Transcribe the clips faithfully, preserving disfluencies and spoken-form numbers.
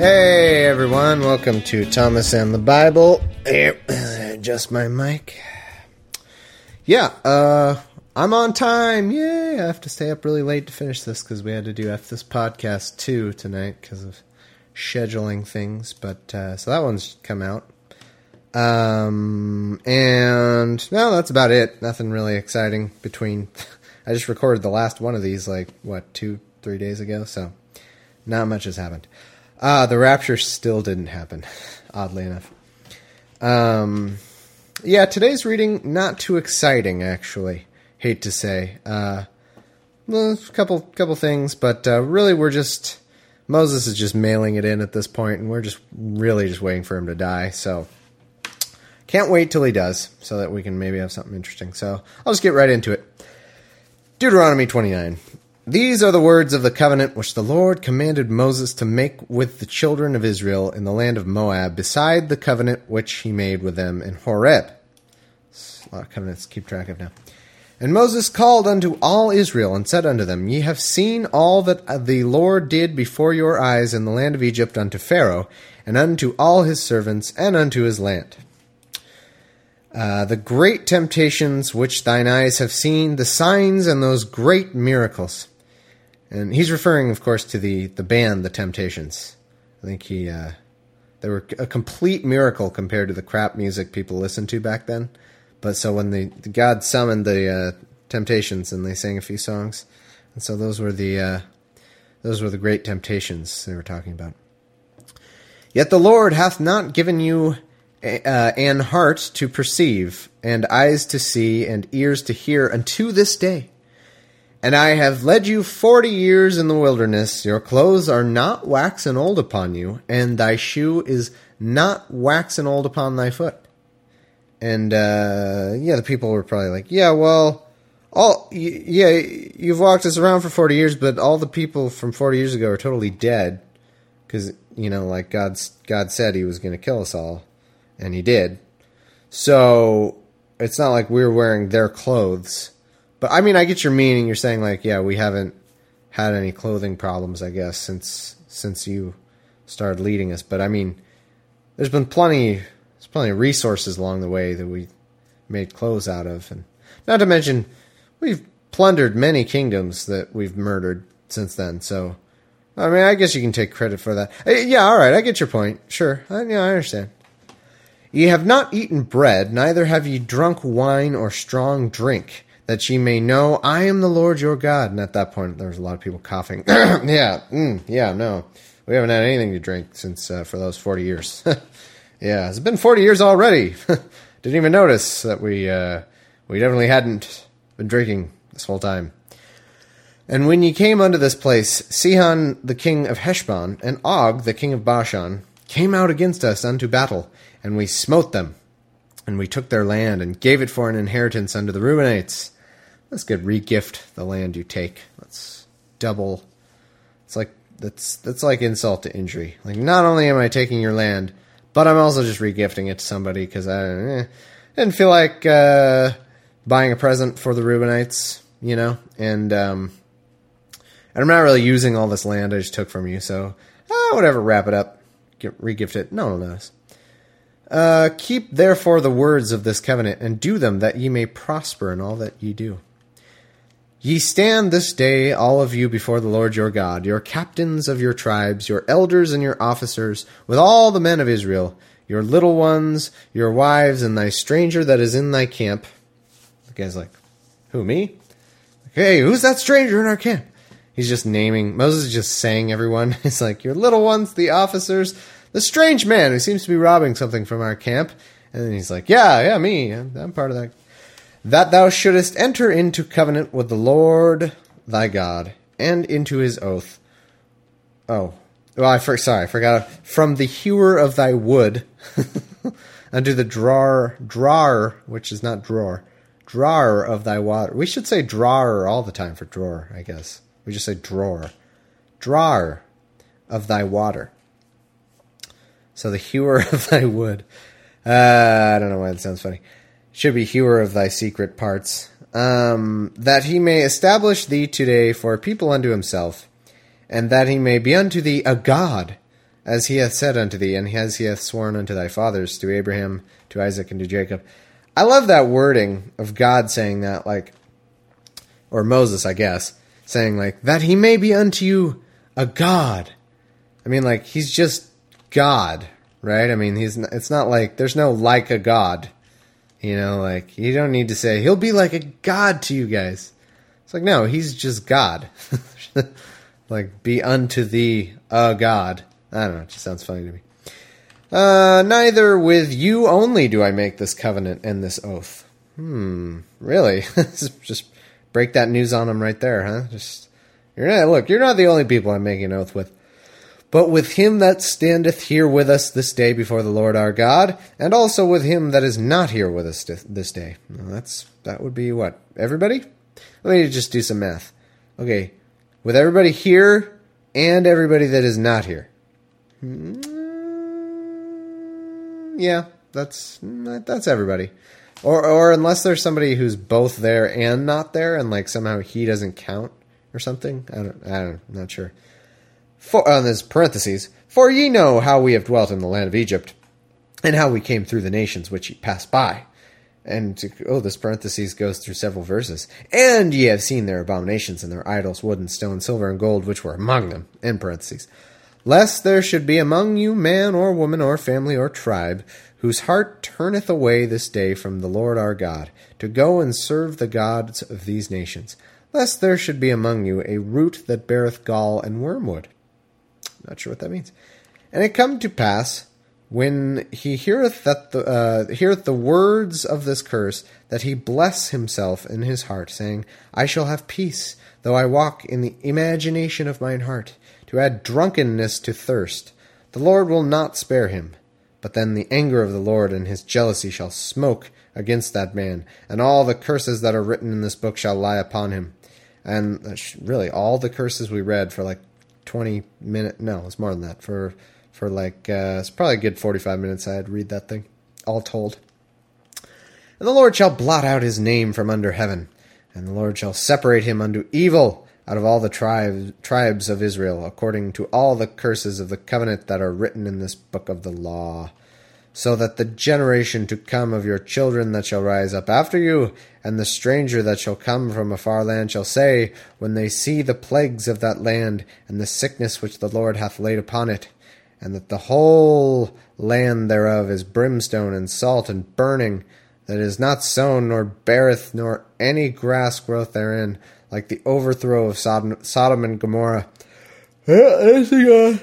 Hey everyone, welcome to Thomas and the Bible. Adjust my mic. Yeah, uh, I'm on time. Yay! I have to stay up really late to finish this because we had to do F this podcast too tonight because of scheduling things. But uh, so that one's come out. Um, and no, that's about it. Nothing really exciting between. I just recorded the last one of these like what two, three days ago, so not much has happened. Uh, the rapture still didn't happen, oddly enough. Um, yeah, today's reading, not too exciting, actually. Hate to say. Uh, well, a couple, couple things, but uh, really we're just... Moses is just mailing it in at this point, and we're just really just waiting for him to die, so... Can't wait till he does, so that we can maybe have something interesting. So, I'll just get right into it. Deuteronomy twenty-nine. These are the words of the covenant which the Lord commanded Moses to make with the children of Israel in the land of Moab, beside the covenant which he made with them in Horeb. It's a lot of covenants to keep track of now. And Moses called unto all Israel, and said unto them, Ye have seen all that the Lord did before your eyes in the land of Egypt unto Pharaoh, and unto all his servants, and unto his land. Uh, the great temptations which thine eyes have seen, the signs and those great miracles. And he's referring, of course, to the, the band, The Temptations. I think he, uh, they were a complete miracle compared to the crap music people listened to back then. But so when the, the God summoned the uh, Temptations, and they sang a few songs, and so those were the uh, those were the great temptations they were talking about. Yet the Lord hath not given you uh, an heart to perceive, and eyes to see, and ears to hear, unto this day. And I have led you forty years in the wilderness. Your clothes are not waxen old upon you, and thy shoe is not waxen old upon thy foot. And, uh, yeah, the people were probably like, yeah, well, all, yeah, you've walked us around for forty years, but all the people from forty years ago are totally dead. Because, you know, like God's, God said he was going to kill us all, and he did. So, it's not like we're wearing their clothes. But, I mean, I get your meaning. You're saying, like, yeah, we haven't had any clothing problems, I guess, since since you started leading us. But, I mean, there's been plenty, there's plenty of resources along the way that we made clothes out of. And not to mention, we've plundered many kingdoms that we've murdered since then. So, I mean, I guess you can take credit for that. Yeah, all right, I get your point. Sure, I, yeah, I understand. Ye have not eaten bread, neither have ye drunk wine or strong drink, that ye may know I am the Lord your God. And at that point, there was a lot of people coughing. yeah, mm, yeah, no. We haven't had anything to drink since uh, for those forty years. yeah, it's been forty years already. Didn't even notice that we uh, we definitely hadn't been drinking this whole time. And when ye came unto this place, Sihon the king of Heshbon, and Og the king of Bashan, came out against us unto battle, and we smote them. And we took their land, and gave it for an inheritance unto the Reubenites. That's good. Regift the land you take. That's double. It's like that's that's like insult to injury. Like, not only am I taking your land, but I'm also just regifting it to somebody because I eh, didn't feel like uh, buying a present for the Reubenites, you know. And um, and I'm not really using all this land I just took from you, so ah, whatever. Wrap it up. Get, regift it. No one knows. Uh, keep therefore the words of this covenant, and do them, that ye may prosper in all that ye do. Ye stand this day, all of you, before the Lord your God, your captains of your tribes, your elders and your officers, with all the men of Israel, your little ones, your wives, and thy stranger that is in thy camp. The guy's like, who, me? Hey, who's that stranger in our camp? He's just naming, Moses is just saying everyone. It's like, your little ones, the officers, the strange man who seems to be robbing something from our camp. And then he's like, yeah, yeah, me, I'm, I'm part of that. That thou shouldest enter into covenant with the Lord thy God, and into his oath. Oh, well, I for, sorry, I forgot. From the hewer of thy wood unto the drawer, drawer, which is not drawer, drawer of thy water. We should say drawer all the time for drawer, I guess. We just say drawer. Drawer of thy water. So the hewer of thy wood. Uh, I don't know why that sounds funny. Should be hewer of thy secret parts. Um, that he may establish thee today for a people unto himself, and that he may be unto thee a God, as he hath said unto thee, and as he hath sworn unto thy fathers, to Abraham, to Isaac, and to Jacob. I love that wording of God saying that, like, or Moses, I guess, saying, like, that he may be unto you a God. I mean, like, he's just God, right? I mean, he's not, it's not like, there's no like a God. You know, like, you don't need to say, he'll be like a God to you guys. It's like, no, he's just God. Like, be unto thee a God. I don't know, it just sounds funny to me. Uh, neither with you only do I make this covenant and this oath. Hmm, really? Just break that news on them right there, huh? Just, you're not, look, you're not the only people I'm making an oath with. But with him that standeth here with us this day before the Lord our God, and also with him that is not here with us this day. Well, that's that would be what? Everybody? Let me just do some math. Okay, with everybody here and everybody that is not here. Mm, yeah, that's that's everybody. Or or unless there's somebody who's both there and not there, and like somehow he doesn't count or something. I don't. I don't. I'm not sure. For, on uh, this parentheses, for ye know how we have dwelt in the land of Egypt, and how we came through the nations which ye passed by. And, oh, this parentheses goes through several verses. And ye have seen their abominations and their idols, wood and stone, silver and gold, which were among them, in parentheses. Lest there should be among you man or woman or family or tribe, whose heart turneth away this day from the Lord our God, to go and serve the gods of these nations. Lest there should be among you a root that beareth gall and wormwood. Not sure what that means. And it come to pass, when he heareth that the uh, heareth the words of this curse, that he bless himself in his heart, saying, I shall have peace, though I walk in the imagination of mine heart, to add drunkenness to thirst. The Lord will not spare him. But then the anger of the Lord and his jealousy shall smoke against that man, and all the curses that are written in this book shall lie upon him. And uh, really, all the curses we read for like twenty minutes, no, it's more than that, for for like, uh, it's probably a good forty-five minutes I'd read that thing, all told. And the Lord shall blot out his name from under heaven, and the Lord shall separate him unto evil out of all the tribes tribes of Israel, according to all the curses of the covenant that are written in this book of the law. So that the generation to come of your children that shall rise up after you, and the stranger that shall come from a far land shall say, when they see the plagues of that land, and the sickness which the Lord hath laid upon it, and that the whole land thereof is brimstone and salt and burning, that is not sown, nor beareth, nor any grass growth therein, like the overthrow of Sodom, Sodom and Gomorrah. Advan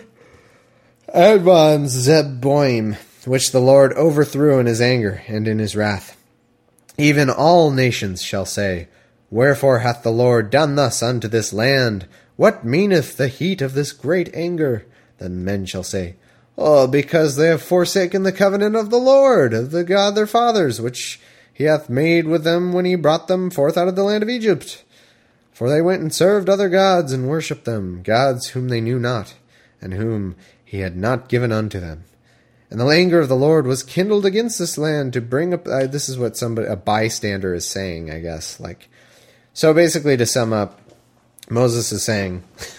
Zeboim, which the Lord overthrew in his anger and in his wrath. Even all nations shall say, Wherefore hath the Lord done thus unto this land? What meaneth the heat of this great anger? Then men shall say, Oh, because they have forsaken the covenant of the Lord, of the God their fathers, which he hath made with them when he brought them forth out of the land of Egypt. For they went and served other gods, and worshipped them, gods whom they knew not, and whom he had not given unto them. And the anger of the Lord was kindled against this land to bring up... Uh, this is what somebody, a bystander is saying, I guess. Like, so basically, to sum up, Moses is saying...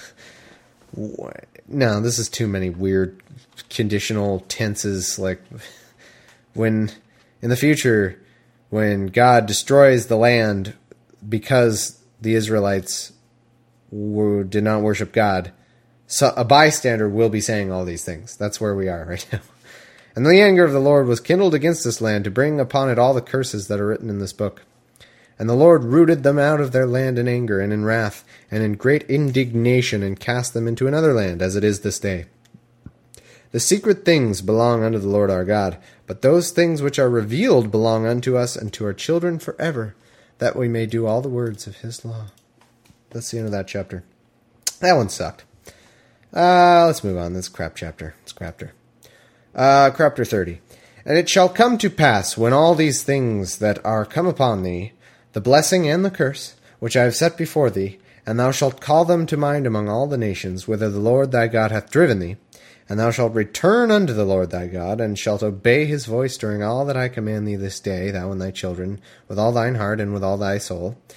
no, this is too many weird conditional tenses. Like, when... in the future, when God destroys the land because the Israelites were, did not worship God, so a bystander will be saying all these things. That's where we are right now. And the anger of the Lord was kindled against this land to bring upon it all the curses that are written in this book. And the Lord rooted them out of their land in anger and in wrath and in great indignation, and cast them into another land, as it is this day. The secret things belong unto the Lord our God, but those things which are revealed belong unto us and to our children forever, that we may do all the words of his law. That's the end of that chapter. That one sucked. Uh, let's move on. This crap chapter. It's crapter. Uh, chapter thirty. And it shall come to pass, when all these things that are come upon thee, the blessing and the curse, which I have set before thee, and thou shalt call them to mind among all the nations, whither the Lord thy God hath driven thee, and thou shalt return unto the Lord thy God, and shalt obey his voice during all that I command thee this day, thou and thy children, with all thine heart and with all thy soul,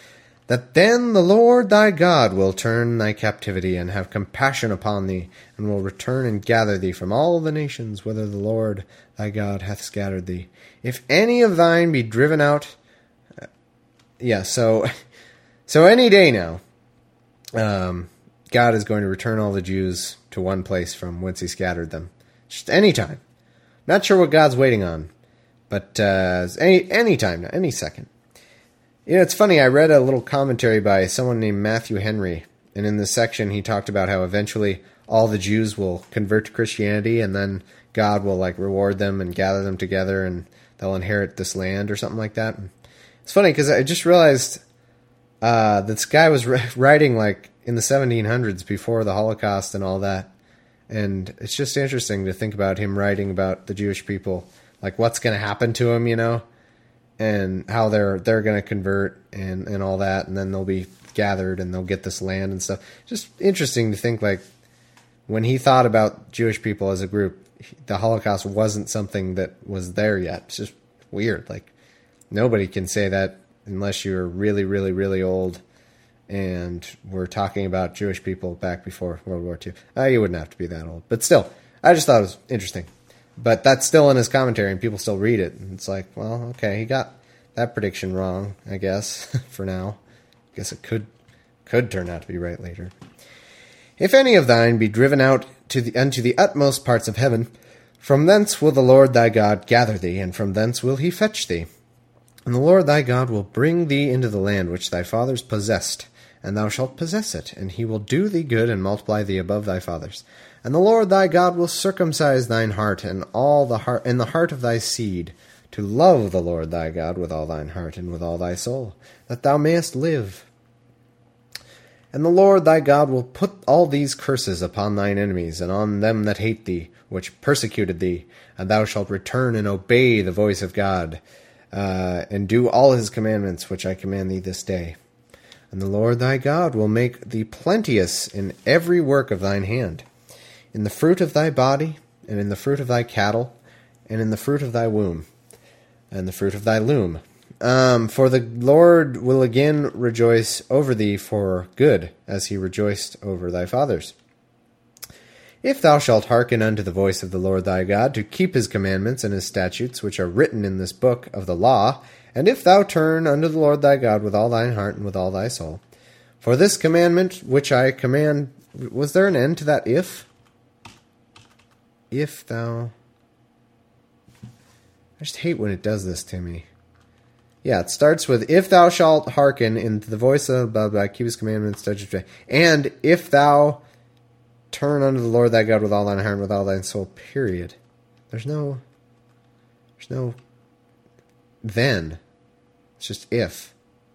that then the Lord thy God will turn thy captivity, and have compassion upon thee, and will return and gather thee from all the nations, whither the Lord thy God hath scattered thee. If any of thine be driven out... Uh, yeah, so... So any day now, um, God is going to return all the Jews to one place from whence he scattered them. Just any time. Not sure what God's waiting on, but uh, any any time now, any second. You know, it's funny, I read a little commentary by someone named Matthew Henry, and in this section he talked about how eventually all the Jews will convert to Christianity, and then God will like reward them and gather them together, and they'll inherit this land or something like that. And it's funny because I just realized... Uh, this guy was writing like in the seventeen hundreds before the Holocaust and all that. And it's just interesting to think about him writing about the Jewish people, like what's going to happen to them, you know, and how they're, they're going to convert and, and all that. And then they'll be gathered and they'll get this land and stuff. Just interesting to think like when he thought about Jewish people as a group, the Holocaust wasn't something that was there yet. It's just weird. Like nobody can say that unless you're really, really, really old, and we're talking about Jewish people back before World War Two. Uh, you wouldn't have to be that old. But still, I just thought it was interesting. But that's still in his commentary, and people still read it. And it's like, well, okay, he got that prediction wrong, I guess, for now. I guess it could could turn out to be right later. If any of thine be driven out to the unto the utmost parts of heaven, from thence will the Lord thy God gather thee, and from thence will he fetch thee. And the Lord thy God will bring thee into the land which thy fathers possessed, and thou shalt possess it, and he will do thee good and multiply thee above thy fathers. And the Lord thy God will circumcise thine heart and all the heart and the heart of thy seed, to love the Lord thy God with all thine heart and with all thy soul, that thou mayest live. And the Lord thy God will put all these curses upon thine enemies, and on them that hate thee, which persecuted thee, and thou shalt return and obey the voice of God, Uh, and do all his commandments which I command thee this day. And the Lord thy God will make thee plenteous in every work of thine hand, in the fruit of thy body, and in the fruit of thy cattle, and in the fruit of thy womb, and the fruit of thy loom. Um, for the Lord will again rejoice over thee for good, as he rejoiced over thy fathers. If thou shalt hearken unto the voice of the Lord thy God, to keep his commandments and his statutes, which are written in this book of the law, and if thou turn unto the Lord thy God with all thine heart and with all thy soul, for this commandment which I command... Was there an end to that if? If thou... I just hate when it does this to me. Yeah, it starts with, if thou shalt hearken into the voice of blah, blah, keep his commandments, statutes, and if thou... turn unto the Lord thy God with all thine heart and with all thine soul, period. There's no... There's no... then. It's just if.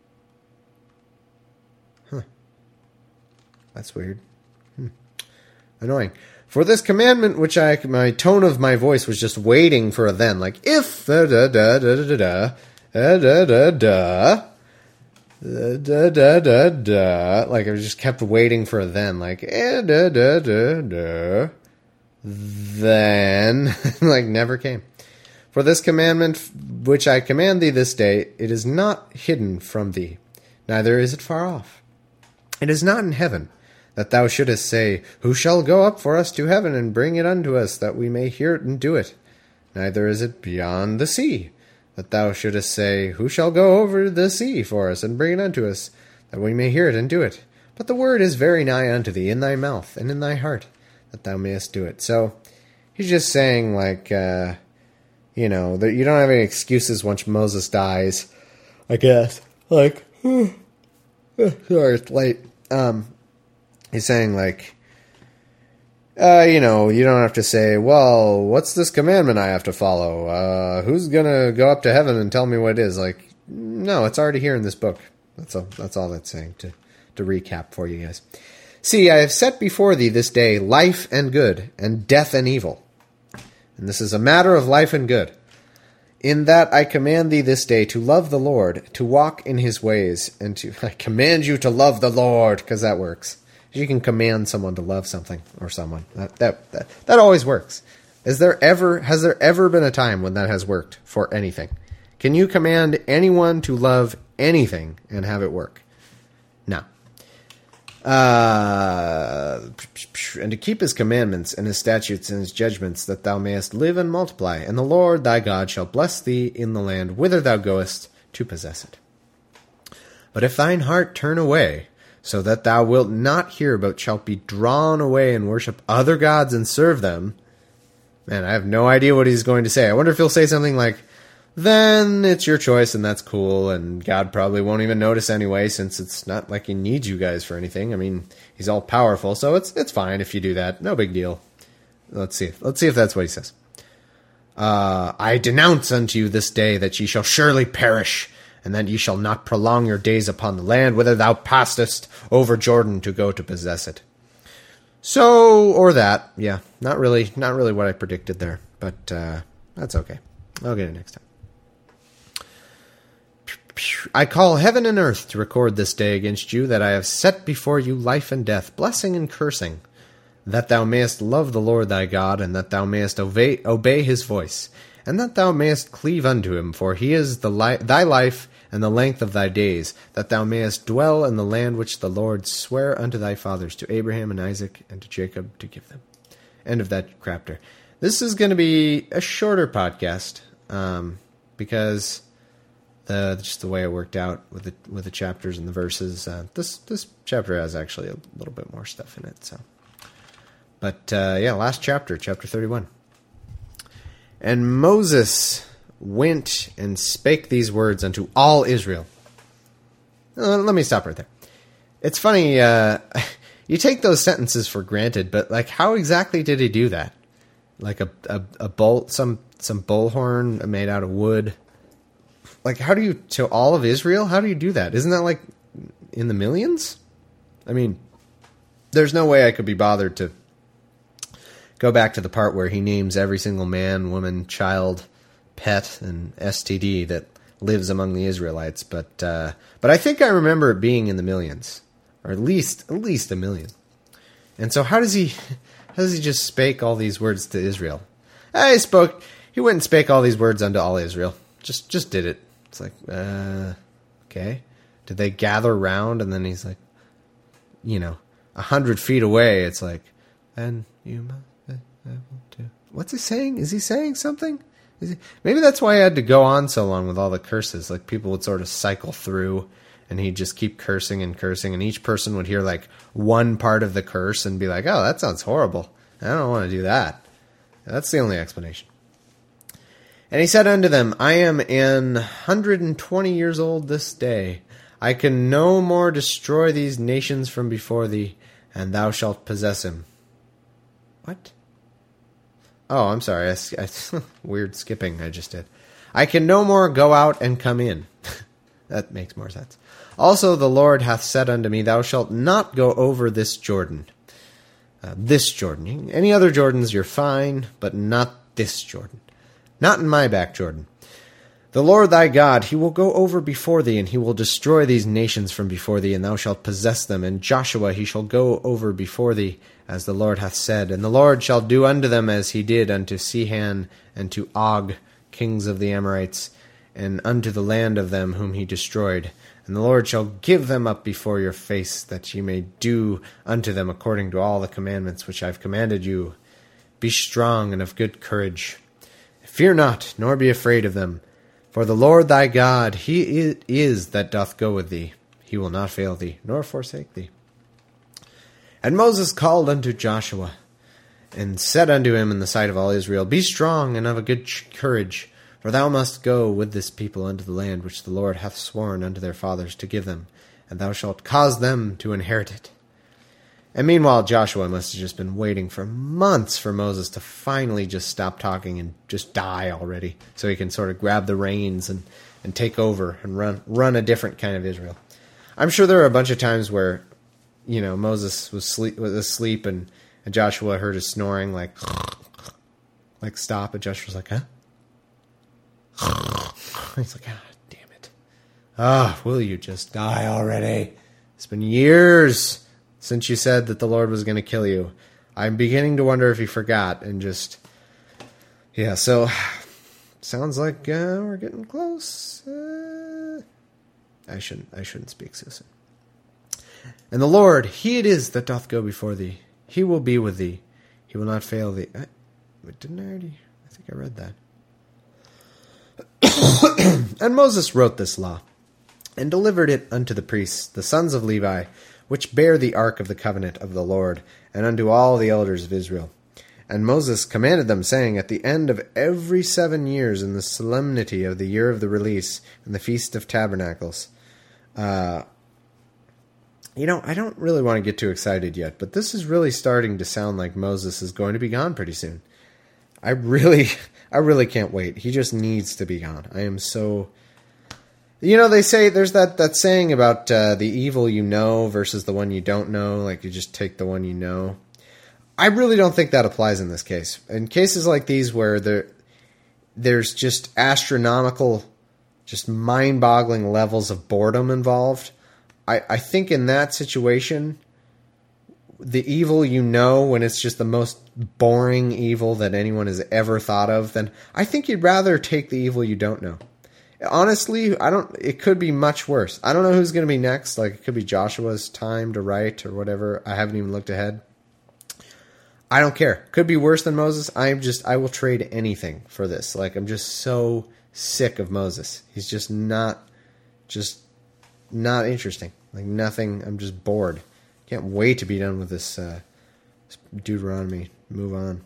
Huh. That's weird. Hmm. Annoying. For this commandment, which I... My tone of my voice was just waiting for a then. Like, if... Da da da da da da da da da da... Da, da, da, da, da. Like, I just kept waiting for a then. Like, eh, da, da, da, da. Then. Like, never came. For this commandment, which I command thee this day, it is not hidden from thee, neither is it far off. It is not in heaven, that thou shouldest say, who shall go up for us to heaven and bring it unto us, that we may hear it and do it? Neither is it beyond the sea, that thou shouldest say, who shall go over the sea for us, and bring it unto us, that we may hear it and do it? But the word is very nigh unto thee, in thy mouth, and in thy heart, that thou mayest do it. So, he's just saying, like, uh, you know, that you don't have any excuses once Moses dies, I guess. Like, sorry, it's late. Um, he's saying, like, Uh, you know, you don't have to say, well, what's this commandment I have to follow? Uh, who's gonna go up to heaven and tell me what it is? Like, no, it's already here in this book. That's all, that's all that's saying, to, to recap for you guys. See, I have set before thee this day life and good, and death and evil. And this is a matter of life and good. In that I command thee this day to love the Lord, to walk in his ways, and to, I command you to love the Lord, because that works. You can command someone to love something or someone. That, that that that always works. Is there ever has there ever been a time when that has worked for anything? Can you command anyone to love anything and have it work? Now, uh, and to keep his commandments and his statutes and his judgments, that thou mayest live and multiply, and the Lord thy God shall bless thee in the land whither thou goest to possess it. But if thine heart turn away, so that thou wilt not hear, but shalt be drawn away and worship other gods and serve them, man, I have no idea what he's going to say. I wonder if he'll say something like, then it's your choice and that's cool, and God probably won't even notice anyway, since it's not like he needs you guys for anything. I mean, he's all powerful, so it's it's fine if you do that. No big deal. Let's see. Let's see if that's what he says. Uh, I denounce unto you this day that ye shall surely perish, and that ye shall not prolong your days upon the land whither thou passest over Jordan to go to possess it. So, or that, yeah, not really, not really what I predicted there, but uh, that's okay. I'll get it next time. I call heaven and earth to record this day against you, that I have set before you life and death, blessing and cursing, that thou mayest love the Lord thy God, and that thou mayest obey, obey his voice, and that thou mayest cleave unto him, for he is the li- thy life and the length of thy days, that thou mayest dwell in the land which the Lord sware unto thy fathers, to Abraham and Isaac and to Jacob, to give them. End of that chapter. This is going to be a shorter podcast, um, because... The, just the way it worked out with the with the chapters and the verses. Uh, this this chapter has actually a little bit more stuff in it. So, but uh, yeah, last chapter, chapter thirty-one. And Moses went and spake these words unto all Israel. Uh, let me stop right there. It's funny. Uh, you take those sentences for granted, but like, how exactly did he do that? Like a a, a bull, some some bullhorn made out of wood. Like, how do you, to all of Israel, how do you do that? Isn't that, like, in the millions? I mean, there's no way I could be bothered to go back to the part where he names every single man, woman, child, pet, and S T D that lives among the Israelites. But uh, but I think I remember it being in the millions, or at least at least a million. And so how does he, how does he just spake all these words to Israel? I spoke, he went and spake all these words unto all Israel. Just just did it. It's like, uh, okay. Did they gather round? And then he's like, you know, a hundred feet away. It's like, and you must be able to. What's he saying? Is he saying something? Is he? Maybe that's why I had to go on so long with all the curses. Like, people would sort of cycle through, and he'd just keep cursing and cursing, and each person would hear like one part of the curse and be like, oh, that sounds horrible. I don't want to do that. That's the only explanation. And he said unto them, I am an hundred and twenty years old this day. I can no more destroy these nations from before thee, and thou shalt possess him. What? Oh, I'm sorry. I, I, weird skipping I just did. I can no more go out and come in. That makes more sense. Also the Lord hath said unto me, thou shalt not go over this Jordan. Uh, this Jordan. Any other Jordans you're fine, but not this Jordan. Not in my back, Jordan. The Lord thy God, he will go over before thee, and he will destroy these nations from before thee, and thou shalt possess them. And Joshua, he shall go over before thee, as the Lord hath said. And the Lord shall do unto them as he did unto Sihon and to Og, kings of the Amorites, and unto the land of them whom he destroyed. And the Lord shall give them up before your face, that ye may do unto them according to all the commandments which I have commanded you. Be strong and of good courage. Fear not, nor be afraid of them. For the Lord thy God, he it is that doth go with thee. He will not fail thee, nor forsake thee. And Moses called unto Joshua, and said unto him in the sight of all Israel, Be strong and of a good courage, for thou must go with this people unto the land which the Lord hath sworn unto their fathers to give them, and thou shalt cause them to inherit it. And meanwhile, Joshua must have just been waiting for months for Moses to finally just stop talking and just die already, so he can sort of grab the reins and, and take over and run run a different kind of Israel. I'm sure there are a bunch of times where, you know, Moses was sleep was asleep and, and Joshua heard his snoring, like, like stop, and Joshua's like, huh? He's like, ah, damn it. Ah, will you just die already? It's been years since you said that the Lord was going to kill you. I'm beginning to wonder if he forgot and just... Yeah, so... Sounds like uh, we're getting close. Uh, I shouldn't I shouldn't speak so soon. And the Lord, he it is that doth go before thee. He will be with thee. He will not fail thee. I, but didn't I already? I think I read that. And Moses wrote this law, and delivered it unto the priests, the sons of Levi, which bear the ark of the covenant of the Lord, and unto all the elders of Israel. And Moses commanded them, saying, at the end of every seven years, in the solemnity of the year of the release, and the feast of tabernacles. Uh, you know, I don't really want to get too excited yet, but this is really starting to sound like Moses is going to be gone pretty soon. I really, I really can't wait. He just needs to be gone. I am so... You know, they say, there's that, that saying about uh, the evil you know versus the one you don't know, like you just take the one you know. I really don't think that applies in this case. In cases like these where there, there's just astronomical, just mind-boggling levels of boredom involved, I, I think in that situation, the evil you know, when it's just the most boring evil that anyone has ever thought of, then I think you'd rather take the evil you don't know. Honestly, I don't. It could be much worse. I don't know who's going to be next. Like, it could be Joshua's time to write or whatever. I haven't even looked ahead. I don't care. Could be worse than Moses. I'm just. I will trade anything for this. Like, I'm just so sick of Moses. He's just not, just not interesting. Like nothing. I'm just bored. Can't wait to be done with this, uh, this Deuteronomy. Move on.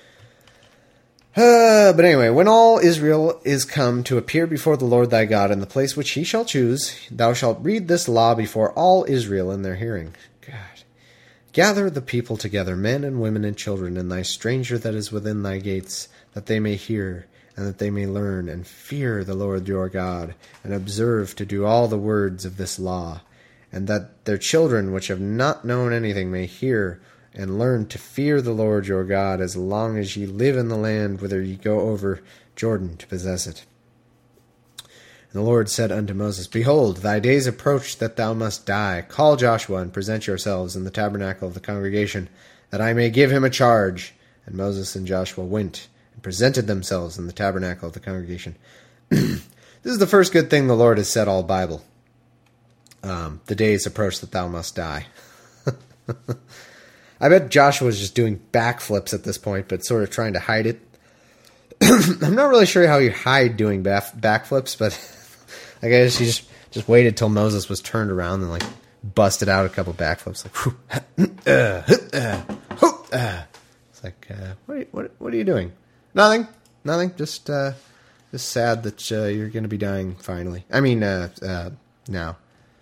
Uh, but anyway, when all Israel is come to appear before the Lord thy God in the place which he shall choose, thou shalt read this law before all Israel in their hearing. God. Gather the people together, men and women and children, and thy stranger that is within thy gates, that they may hear, and that they may learn, and fear the Lord your God, and observe to do all the words of this law, and that their children which have not known anything may hear, and learn to fear the Lord your God as long as ye live in the land whither ye go over Jordan to possess it. And the Lord said unto Moses, Behold, thy days approach that thou must die. Call Joshua, and present yourselves in the tabernacle of the congregation, that I may give him a charge. And Moses and Joshua went, and presented themselves in the tabernacle of the congregation. This is the first good thing the Lord has said all Bible. Um, the days approach that thou must die. I bet Joshua's just doing backflips at this point, but sort of trying to hide it. I'm not really sure how you hide doing back backflips, but I guess he just, just waited till Moses was turned around and like busted out a couple backflips. Like, uh, uh, uh. It's like, uh, what, are you, what, what are you doing? Nothing, nothing. Just, uh, just sad that uh, you're going to be dying finally. I mean, uh, uh, now.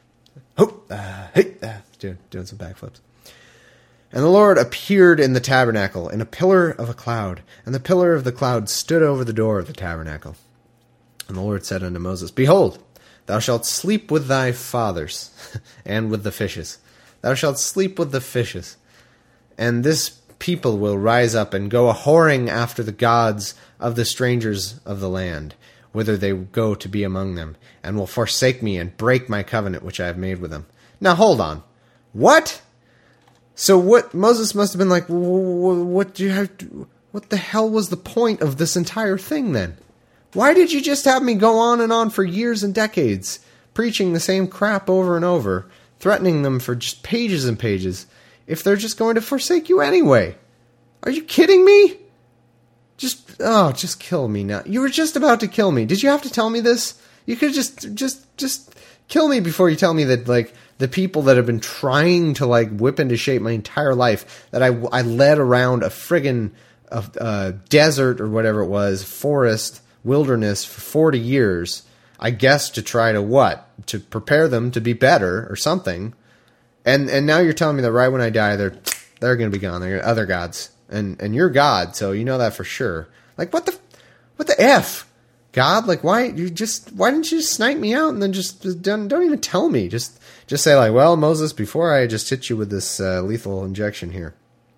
Uh, hey, uh, doing, doing some backflips. And the Lord appeared in the tabernacle in a pillar of a cloud, and the pillar of the cloud stood over the door of the tabernacle. And the Lord said unto Moses, Behold, thou shalt sleep with thy fathers, and with the fishes. Thou shalt sleep with the fishes. And this people will rise up and go a-whoring after the gods of the strangers of the land, whither they go to be among them, and will forsake me and break my covenant which I have made with them. Now hold on. What? So what, Moses must have been like, what do you have to, what the hell was the point of this entire thing then? Why did you just have me go on and on for years and decades, preaching the same crap over and over, threatening them for just pages and pages, if they're just going to forsake you anyway? Are you kidding me? Just, oh, just kill me now. You were just about to kill me. Did you have to tell me this? You could just, just, just kill me before you tell me that, like, the people that have been trying to, like, whip into shape my entire life, that I, I led around a friggin' uh, uh, desert or whatever it was, forest, wilderness for forty years, I guess to try to what? To prepare them to be better or something. And and now you're telling me that right when I die, they're they're going to be gone. They're other gods. And and you're God, so you know that for sure. Like, what the, what the F? God, like, why you just why didn't you just snipe me out and then just, just don't, don't even tell me? Just just say like, well, Moses, before I just hit you with this uh, lethal injection here,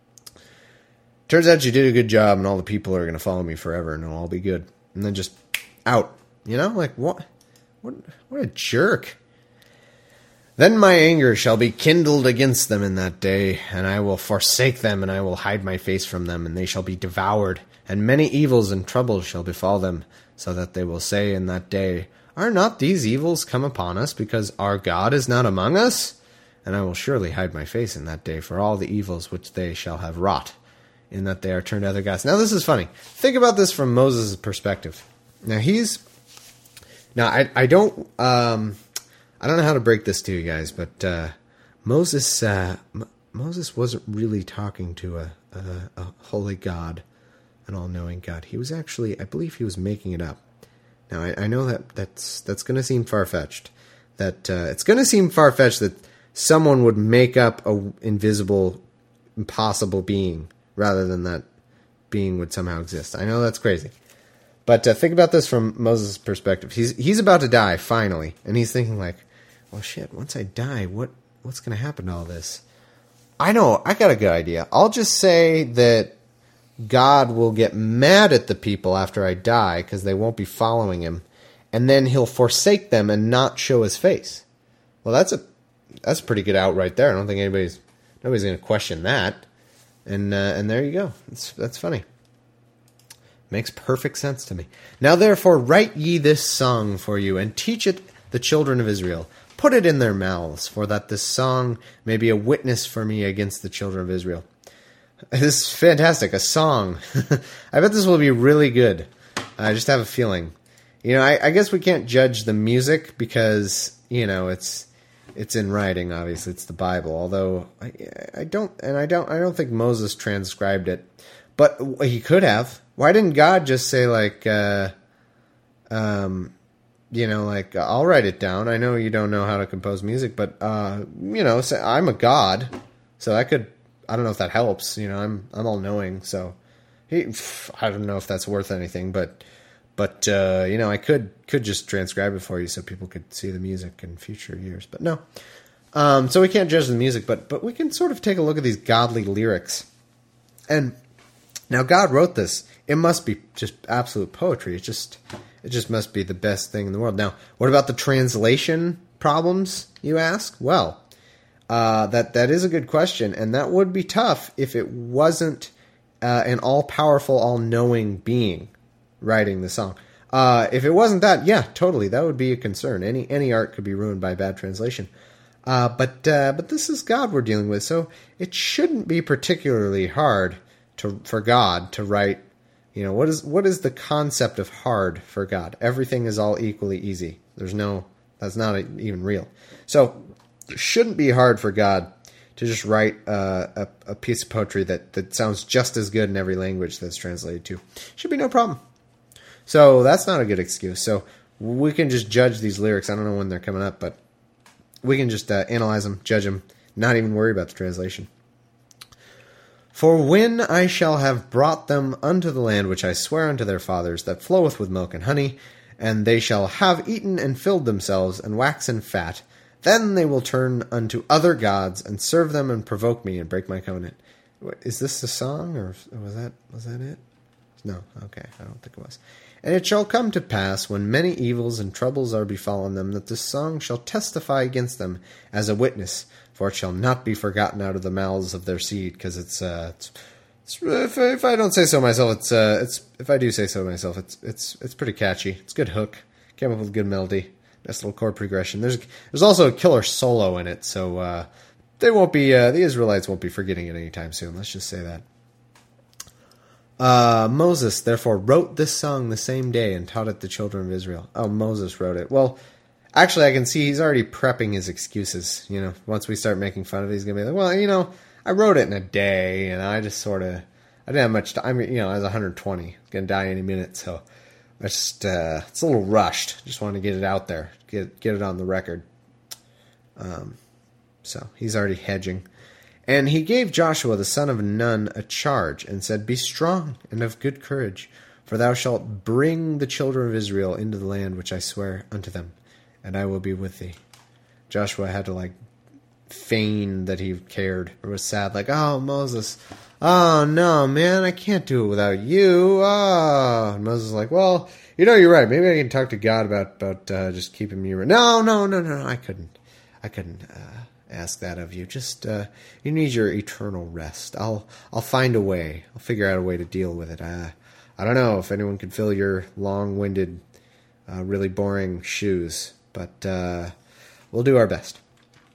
turns out you did a good job, and all the people are going to follow me forever, and it'll all be good. And then just out, you know, like what? What? What a jerk! Then my anger shall be kindled against them in that day, and I will forsake them, and I will hide my face from them, and they shall be devoured, and many evils and troubles shall befall them, so that they will say in that day, Are not these evils come upon us, because our God is not among us? and I will surely hide my face in that day for all the evils which they shall have wrought, in that they are turned to other gods. Now this is funny. Think about this from Moses' perspective. Now he's now I I don't um I don't know how to break this to you guys, but uh, Moses uh, M- Moses wasn't really talking to a, a a holy God, an all-knowing God. He was actually, I believe, he was making it up. Now I, I know that that's that's going to seem far-fetched. That uh, it's going to seem far-fetched that someone would make up a invisible, impossible being rather than that being would somehow exist. I know that's crazy. But uh, think about this from Moses' perspective. He's he's about to die, finally. And he's thinking like, well, shit, once I die, what what's going to happen to all this? I know, I got a good idea. I'll just say that God will get mad at the people after I die because they won't be following him. And then he'll forsake them and not show his face. Well, that's a that's a pretty good out right there. I don't think anybody's nobody's going to question that. And uh, and there you go. That's that's funny. Makes perfect sense to me. Now therefore write ye this song for you, and teach it the children of Israel. Put it in their mouths, for that this song may be a witness for me against the children of Israel. This is fantastic. A song. I bet this will be really good. I just have a feeling. You know, I, I guess we can't judge the music because, you know, it's it's in writing, obviously. It's the Bible. Although I, I don't and I don't I don't think Moses transcribed it. But he could have. Why didn't God just say, like, uh, um, you know, like, I'll write it down. I know you don't know how to compose music, but, uh, you know, say, I'm a god. So I could, I don't know if that helps. You know, I'm I'm all knowing. So he, I don't know if that's worth anything, but, but uh, you know, I could could just transcribe it for you so people could see the music in future years. But no. Um, so we can't judge the music, but but we can sort of take a look at these godly lyrics. And now God wrote this. It must be just absolute poetry. It just it just must be the best thing in the world. Now, what about the translation problems, you ask? Well, uh, that that is a good question, and that would be tough if it wasn't uh, an all-powerful, all-knowing being writing the song. Uh, if it wasn't that, yeah, totally, that would be a concern. Any any art could be ruined by bad translation. Uh, but uh, but this is God we're dealing with, so it shouldn't be particularly hard to for God to write. You know, what is what is the concept of hard for God? Everything is all equally easy. There's no, that's not a, even real. So it shouldn't be hard for God to just write uh, a, a piece of poetry that, that sounds just as good in every language that's translated to. Should be no problem. So that's not a good excuse. So we can just judge these lyrics. I don't know when they're coming up, but we can just uh, analyze them, judge them, not even worry about the translation. For when I shall have brought them unto the land which I swear unto their fathers, that floweth with milk and honey, and they shall have eaten and filled themselves, and waxen fat, then they will turn unto other gods, and serve them, and provoke me, and break my covenant. Is this the song, or was that was that it? No, okay, I don't think it was. And it shall come to pass, when many evils and troubles are befallen them, that this song shall testify against them as a witness, for it shall not be forgotten out of the mouths of their seed, because it's, uh, it's, it's if, if I don't say so myself, it's, uh, it's, if I do say so myself, it's, it's, it's pretty catchy. It's a good hook. Came up with a good melody. Nice little chord progression. There's, there's also a killer solo in it, so, uh, they won't be, uh, the Israelites won't be forgetting it anytime soon. Let's just say that. Uh, Moses, therefore, wrote this song the same day and taught it the children of Israel. Oh, Moses wrote it. Well, actually, I can see he's already prepping his excuses. You know, once we start making fun of it, he's going to be like, well, you know, I wrote it in a day, and I just sort of, I didn't have much time. I mean, you know, I was one hundred twenty. I was going to die any minute, so I just, uh, it's a little rushed. Just wanted to get it out there, get get it on the record. Um, so he's already hedging. And he gave Joshua the son of Nun a charge, and said, Be strong and of good courage, for thou shalt bring the children of Israel into the land which I swear unto them, and I will be with thee. Joshua had to, like, feign that he cared, or was sad, like, oh, Moses, oh, no, man, I can't do it without you, oh. And Moses was like, well, you know, you're right, maybe I can talk to God about, about uh, just keeping me around. No, no, no, no, I couldn't, I couldn't, uh, ask that of you. Just uh, you need your eternal rest. I'll I'll find a way. I'll figure out a way to deal with it. Uh, I don't know if anyone can fill your long-winded, uh, really boring shoes, but uh, we'll do our best.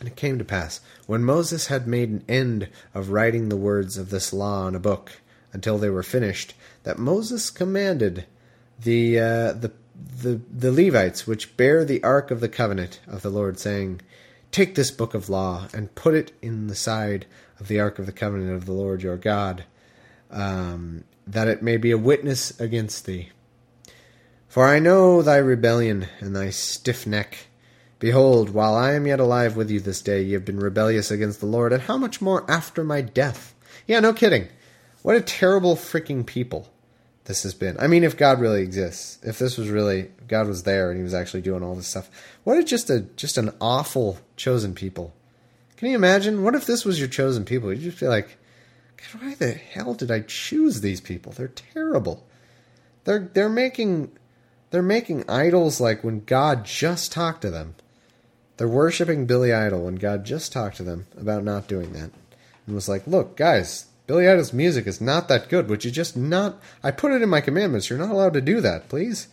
And it came to pass, when Moses had made an end of writing the words of this law in a book, until they were finished, that Moses commanded the uh, the the the Levites, which bear the ark of the covenant of the Lord, saying, Take this book of law, and put it in the side of the ark of the covenant of the Lord your God, um, that it may be a witness against thee. For I know thy rebellion and thy stiff neck. Behold, while I am yet alive with you this day, ye have been rebellious against the Lord, and how much more after my death? Yeah, no kidding. What a terrible freaking people this has been. I mean, if God really exists, if this was really, if God was there and he was actually doing all this stuff, what a just a just an awful chosen people. Can you imagine? What if this was your chosen people? You'd just be like, God, why the hell did I choose these people? They're terrible. They're they're making they're making idols like when God just talked to them. They're worshiping Billy Idol when God just talked to them about not doing that. And was like, look, guys, Billy Idol's music is not that good. Would you just not... I put it in my commandments. You're not allowed to do that, please.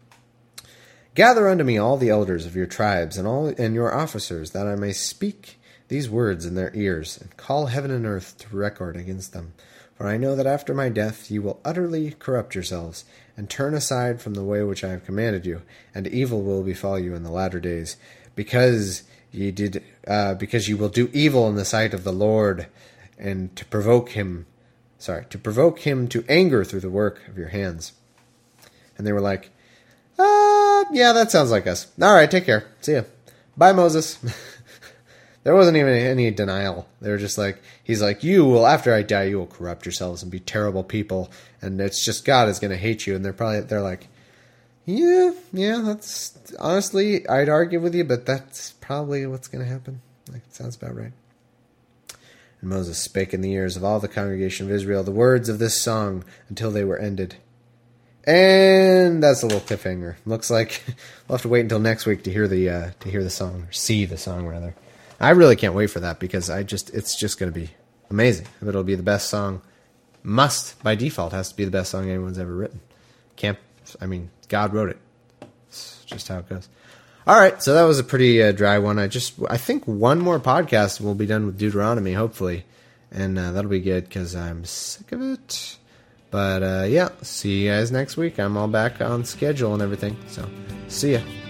Gather unto me all the elders of your tribes and all and your officers, that I may speak these words in their ears, and call heaven and earth to record against them. For I know that after my death you will utterly corrupt yourselves, and turn aside from the way which I have commanded you, and evil will befall you in the latter days, because ye did, uh, because you will do evil in the sight of the Lord, and to provoke him, sorry, to provoke him to anger through the work of your hands. And they were like, uh, yeah, that sounds like us. All right, take care. See ya. Bye, Moses. There wasn't even any denial. They were just like, he's like, you will, after I die, you will corrupt yourselves and be terrible people, and it's just God is going to hate you. And they're probably, they're like, yeah, yeah, that's, honestly, I'd argue with you, but that's probably what's going to happen. Like, it sounds about right. And Moses spake in the ears of all the congregation of Israel the words of this song until they were ended. And that's a little cliffhanger. Looks like we'll have to wait until next week to hear the uh, to hear the song, or see the song rather. I really can't wait for that, because I just it's just going to be amazing. It'll be the best song. Must by default has to be the best song anyone's ever written. Can't. I mean, God wrote it. It's just how it goes. All right, so that was a pretty uh, dry one. I just, I think one more podcast and we'll be done with Deuteronomy, hopefully, and uh, that'll be good because I'm sick of it. But uh, yeah, see you guys next week. I'm all back on schedule and everything. So, see ya.